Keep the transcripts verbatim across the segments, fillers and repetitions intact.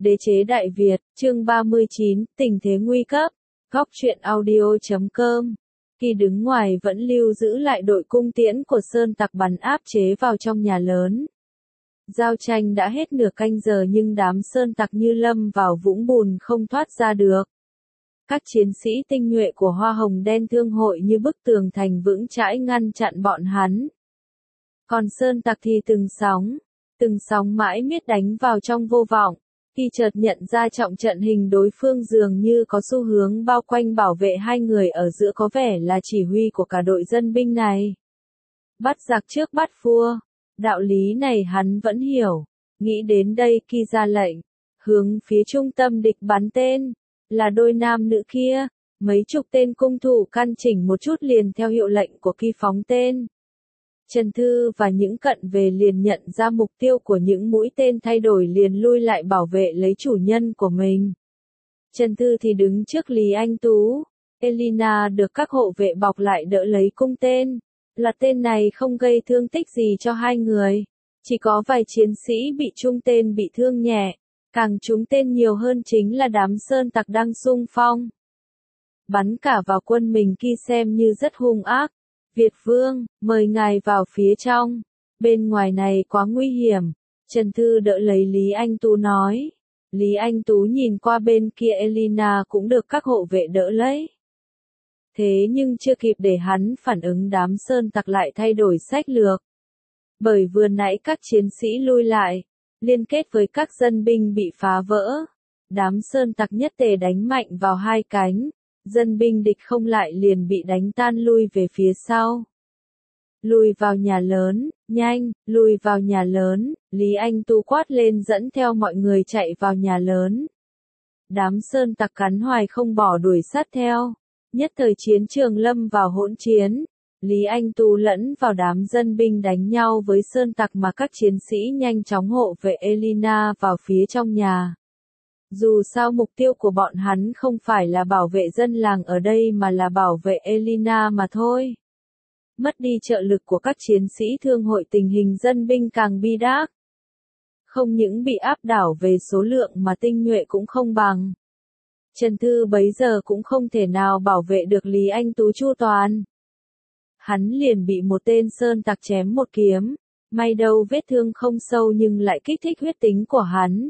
Đế chế Đại Việt, chương ba mươi chín, tình thế nguy cấp, góc truyện audio chấm com. Khi đứng ngoài vẫn lưu giữ lại đội cung tiễn của Sơn Tặc bắn áp chế vào trong nhà lớn. Giao tranh đã hết nửa canh giờ nhưng đám Sơn Tặc như lâm vào vũng bùn không thoát ra được. Các chiến sĩ tinh nhuệ của Hoa Hồng Đen Thương hội như bức tường thành vững chãi ngăn chặn bọn hắn. Còn Sơn Tặc thì từng sóng, từng sóng mãi miết đánh vào trong vô vọng. Khi chợt nhận ra trọng trận hình đối phương dường như có xu hướng bao quanh bảo vệ hai người ở giữa có vẻ là chỉ huy của cả đội dân binh này. Bắt giặc trước bắt vua, đạo lý này hắn vẫn hiểu. Nghĩ đến đây Kỳ ra lệnh, hướng phía trung tâm địch bắn tên, là đôi nam nữ kia, mấy chục tên cung thủ căn chỉnh một chút liền theo hiệu lệnh của Kỳ phóng tên. Trần Thư và những cận về liền nhận ra mục tiêu của những mũi tên thay đổi liền lui lại bảo vệ lấy chủ nhân của mình. Trần Thư thì đứng trước Lý Anh Tú, Elina được các hộ vệ bọc lại đỡ lấy cung tên. Là tên này không gây thương tích gì cho hai người, chỉ có vài chiến sĩ bị trung tên bị thương nhẹ, càng trúng tên nhiều hơn chính là đám Sơn Tặc đang xung phong. Bắn cả vào quân mình Kỳ xem như rất hung ác. Việt Vương, mời ngài vào phía trong, bên ngoài này quá nguy hiểm, Trần Thư đỡ lấy Lý Anh Tú nói. Lý Anh Tú nhìn qua bên kia Elina cũng được các hộ vệ đỡ lấy. Thế nhưng chưa kịp để hắn phản ứng đám Sơn Tặc lại thay đổi sách lược. Bởi vừa nãy các chiến sĩ lui lại, liên kết với các dân binh bị phá vỡ. Đám Sơn Tặc nhất tề đánh mạnh vào hai cánh. Dân binh địch không lại liền bị đánh tan lui về phía sau. Lùi vào nhà lớn, nhanh, lùi vào nhà lớn, Lý Anh Tú quát lên dẫn theo mọi người chạy vào nhà lớn. Đám Sơn Tặc cắn hoài không bỏ đuổi sát theo. Nhất thời chiến trường lâm vào hỗn chiến. Lý Anh Tú lẫn vào đám dân binh đánh nhau với Sơn Tặc mà các chiến sĩ nhanh chóng hộ vệ Elina vào phía trong nhà. Dù sao mục tiêu của bọn hắn không phải là bảo vệ dân làng ở đây mà là bảo vệ Elina mà thôi. Mất đi trợ lực của các chiến sĩ thương hội tình hình dân binh càng bi đát. Không những bị áp đảo về số lượng mà tinh nhuệ cũng không bằng. Trần Thư bấy giờ cũng không thể nào bảo vệ được Lý Anh Tú chu toàn. Hắn liền bị một tên Sơn Tặc chém một kiếm, may đâu vết thương không sâu nhưng lại kích thích huyết tính của hắn.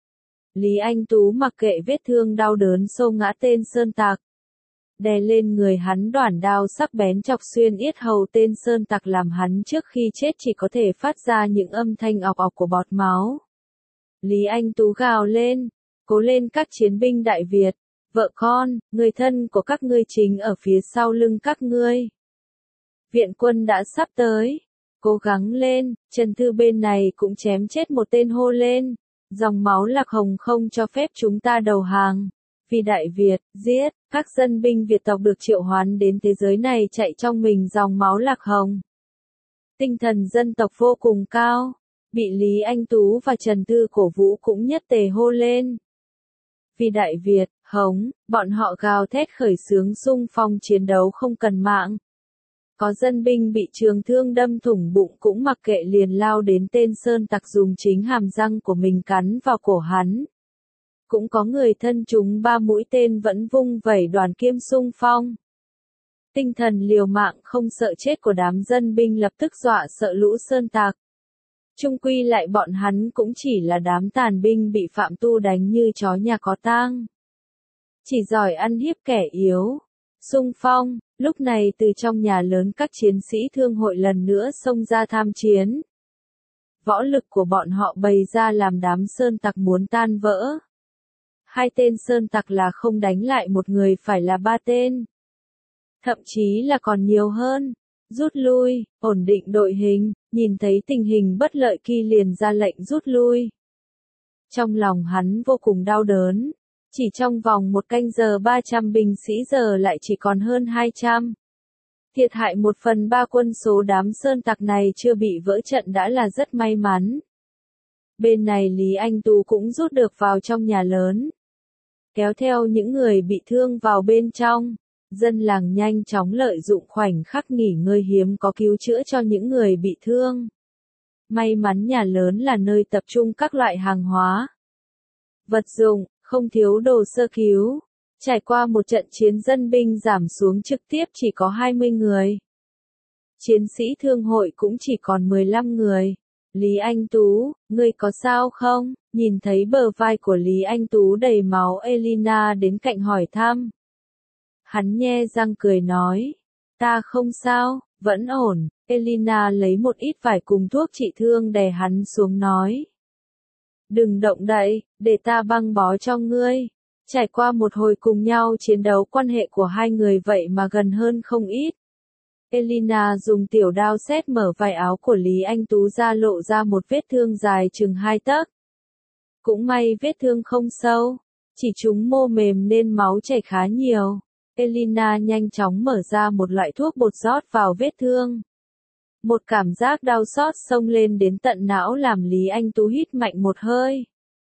Lý Anh Tú mặc kệ vết thương đau đớn xô ngã tên Sơn Tặc. Đè lên người hắn đoản đao sắc bén chọc xuyên yết hầu tên Sơn Tặc làm hắn trước khi chết chỉ có thể phát ra những âm thanh ọc ọc của bọt máu. Lý Anh Tú gào lên, cố lên các chiến binh Đại Việt, vợ con, người thân của các ngươi chính ở phía sau lưng các ngươi. Viện quân đã sắp tới, cố gắng lên, Trần Thư bên này cũng chém chết một tên hô lên. Dòng máu Lạc Hồng không cho phép chúng ta đầu hàng. Vì Đại Việt, giết, các dân binh Việt tộc được triệu hoán đến thế giới này chạy trong mình dòng máu Lạc Hồng. Tinh thần dân tộc vô cùng cao, bị Lý Anh Tú và Trần Thư cổ vũ cũng nhất tề hô lên. Vì Đại Việt, Hống, bọn họ gào thét khởi xướng xung phong chiến đấu không cần mạng. Có dân binh bị trường thương đâm thủng bụng cũng mặc kệ liền lao đến tên Sơn Tặc dùng chính hàm răng của mình cắn vào cổ hắn. Cũng có người thân chúng ba mũi tên vẫn vung vẩy đoàn kiếm xung phong. Tinh thần liều mạng không sợ chết của đám dân binh lập tức dọa sợ lũ Sơn Tặc. Chung quy lại bọn hắn cũng chỉ là đám tàn binh bị Phạm Tu đánh như chó nhà có tang. Chỉ giỏi ăn hiếp kẻ yếu. Xung phong, lúc này từ trong nhà lớn các chiến sĩ thương hội lần nữa xông ra tham chiến. Võ lực của bọn họ bày ra làm đám Sơn Tặc muốn tan vỡ. Hai tên Sơn Tặc là không đánh lại một người phải là ba tên. Thậm chí là còn nhiều hơn. Rút lui, ổn định đội hình, nhìn thấy tình hình bất lợi Kỳ liền ra lệnh rút lui. Trong lòng hắn vô cùng đau đớn. Chỉ trong vòng một canh giờ ba trăm binh sĩ giờ lại chỉ còn hơn hai trăm. Thiệt hại một phần ba quân số đám Sơn Tặc này chưa bị vỡ trận đã là rất may mắn. Bên này Lý Anh Tú cũng rút được vào trong nhà lớn. Kéo theo những người bị thương vào bên trong. Dân làng nhanh chóng lợi dụng khoảnh khắc nghỉ ngơi hiếm có cứu chữa cho những người bị thương. May mắn nhà lớn là nơi tập trung các loại hàng hóa. vật dụng, không thiếu đồ sơ cứu. Trải qua một trận chiến dân binh giảm xuống trực tiếp chỉ có hai mươi người. Chiến sĩ thương hội cũng chỉ còn mười lăm người. Lý Anh Tú, ngươi có sao không? Nhìn thấy bờ vai của Lý Anh Tú đầy máu, Elina đến cạnh hỏi thăm. Hắn nhe răng cười nói, ta không sao, vẫn ổn. Elina lấy một ít vải cùng thuốc trị thương đè hắn xuống nói. Đừng động đậy, để ta băng bó cho ngươi. Trải qua một hồi cùng nhau chiến đấu, quan hệ của hai người vậy mà gần hơn không ít. Elina dùng tiểu đao xét mở vải áo của Lý Anh Tú ra, lộ ra một vết thương dài chừng hai tấc. Cũng may vết thương không sâu, chỉ trúng mô mềm nên máu chảy khá nhiều. Elina nhanh chóng mở ra một loại thuốc bột rót vào vết thương. Một cảm giác đau xót xông lên đến tận não làm Lý Anh Tú hít mạnh một hơi.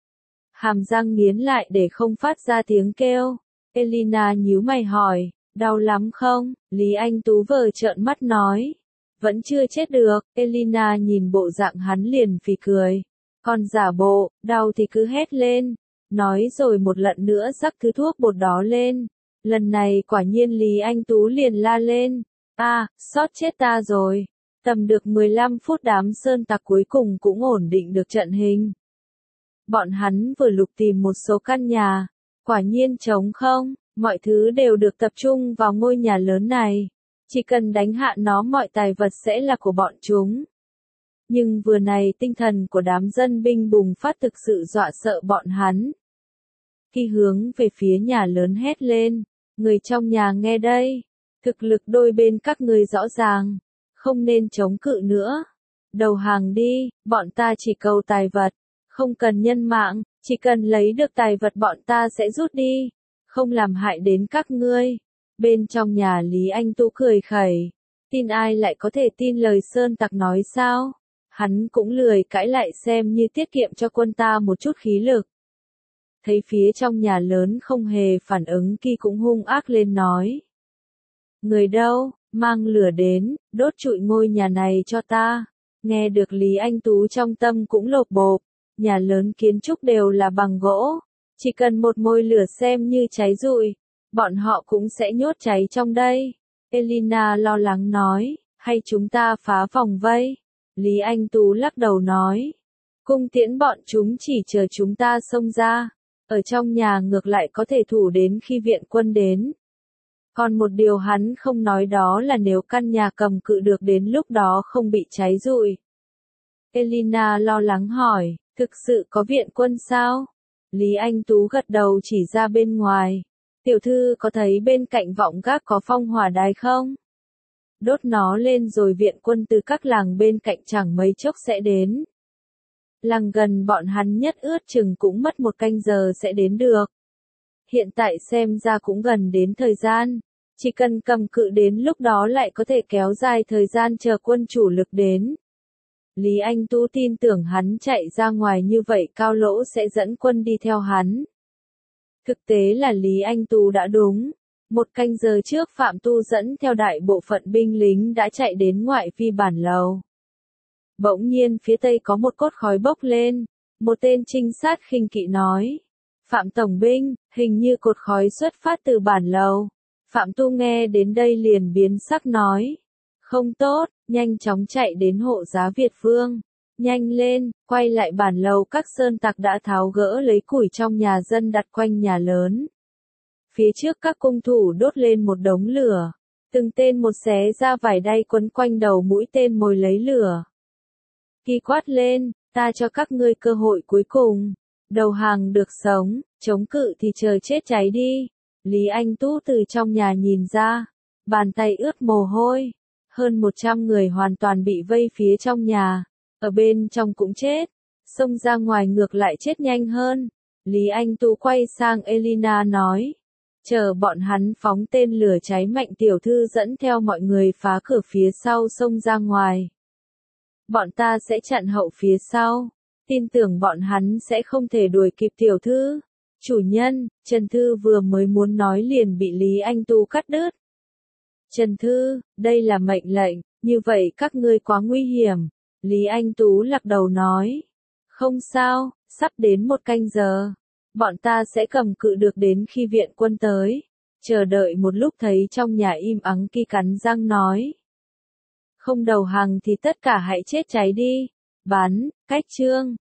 Hàm răng nghiến lại để không phát ra tiếng kêu. Elina nhíu mày hỏi, đau lắm không? Lý Anh Tú vờ trợn mắt nói, vẫn chưa chết được. Elina nhìn bộ dạng hắn liền phì cười. Còn giả bộ, đau thì cứ hét lên. Nói rồi một lần nữa rắc thứ thuốc bột đó lên. Lần này quả nhiên Lý Anh Tú liền la lên. À, sót chết ta rồi. Tầm được mười lăm phút đám sơn tặc cuối cùng cũng ổn định được trận hình. Bọn hắn vừa lục tìm một số căn nhà. Quả nhiên trống không, mọi thứ đều được tập trung vào ngôi nhà lớn này. Chỉ cần đánh hạ nó mọi tài vật sẽ là của bọn chúng. Nhưng vừa này tinh thần của đám dân binh bùng phát thực sự dọa sợ bọn hắn. Khi hướng về phía nhà lớn hét lên, người trong nhà nghe đây, thực lực đôi bên các người rõ ràng, không nên chống cự nữa. Đầu hàng đi, bọn ta chỉ cầu tài vật, không cần nhân mạng, chỉ cần lấy được tài vật bọn ta sẽ rút đi, không làm hại đến các ngươi. Bên trong nhà Lý Anh Tú cười khẩy, tin ai lại có thể tin lời sơn tặc nói sao? Hắn cũng lười cãi lại, xem như tiết kiệm cho quân ta một chút khí lực. Thấy phía trong nhà lớn không hề phản ứng, Kỳ cũng hung ác lên nói. Người đâu, mang lửa đến, đốt trụi ngôi nhà này cho ta. Nghe được Lý Anh Tú trong tâm cũng lột bộp, nhà lớn kiến trúc đều là bằng gỗ. Chỉ cần một mồi lửa xem như cháy rụi, bọn họ cũng sẽ nhốt cháy trong đây. Elina lo lắng nói, hay chúng ta phá vòng vây? Lý Anh Tú lắc đầu nói, cung tiễn bọn chúng chỉ chờ chúng ta xông ra, ở trong nhà ngược lại có thể thủ đến khi viện quân đến. Còn một điều hắn không nói đó là nếu căn nhà cầm cự được đến lúc đó không bị cháy rụi. Elina lo lắng hỏi, thực sự có viện quân sao? Lý Anh Tú gật đầu chỉ ra bên ngoài. Tiểu thư có thấy bên cạnh vọng gác có phong hỏa đài không? Đốt nó lên rồi viện quân từ các làng bên cạnh chẳng mấy chốc sẽ đến. Làng gần bọn hắn nhất ước chừng cũng mất một canh giờ sẽ đến được. Hiện tại xem ra cũng gần đến thời gian. Chỉ cần cầm cự đến lúc đó lại có thể kéo dài thời gian chờ quân chủ lực đến. Lý Anh Tú tin tưởng hắn chạy ra ngoài như vậy Cao Lỗ sẽ dẫn quân đi theo hắn. Thực tế là Lý Anh Tú đã đúng. Một canh giờ trước Phạm Tu dẫn theo đại bộ phận binh lính đã chạy đến ngoại vi bản lầu. Bỗng nhiên phía tây có một cốt khói bốc lên. Một tên trinh sát khinh kỵ nói. Phạm Tổng binh, hình như cột khói xuất phát từ bản lầu. Phạm Tu nghe đến đây liền biến sắc nói. Không tốt, nhanh chóng chạy đến hộ giá Việt Vương. Nhanh lên, quay lại bản lầu, các sơn tặc đã tháo gỡ lấy củi trong nhà dân đặt quanh nhà lớn. Phía trước các cung thủ đốt lên một đống lửa. Từng tên một xé ra vải đay quấn quanh đầu mũi tên mồi lấy lửa. Kỳ quát lên, ta cho các ngươi cơ hội cuối cùng. Đầu hàng được sống, chống cự thì chờ chết cháy đi. Lý Anh Tú từ trong nhà nhìn ra. Bàn tay ướt mồ hôi. Hơn một trăm người hoàn toàn bị vây phía trong nhà. Ở bên trong cũng chết. Xông ra ngoài ngược lại chết nhanh hơn. Lý Anh Tú quay sang Elina nói. Chờ bọn hắn phóng tên lửa cháy mạnh, tiểu thư dẫn theo mọi người phá cửa phía sau xông ra ngoài. Bọn ta sẽ chặn hậu phía sau. Tin tưởng bọn hắn sẽ không thể đuổi kịp tiểu thư. Chủ nhân, Trần Thư vừa mới muốn nói liền bị Lý Anh Tú cắt đứt. Trần Thư, đây là mệnh lệnh, như vậy các ngươi quá nguy hiểm. Lý Anh Tú lắc đầu nói. Không sao, sắp đến một canh giờ. Bọn ta sẽ cầm cự được đến khi viện quân tới. Chờ đợi một lúc thấy trong nhà im ắng, Kỳ cắn răng nói. Không đầu hàng thì tất cả hãy chết cháy đi. Bắn, cách chương.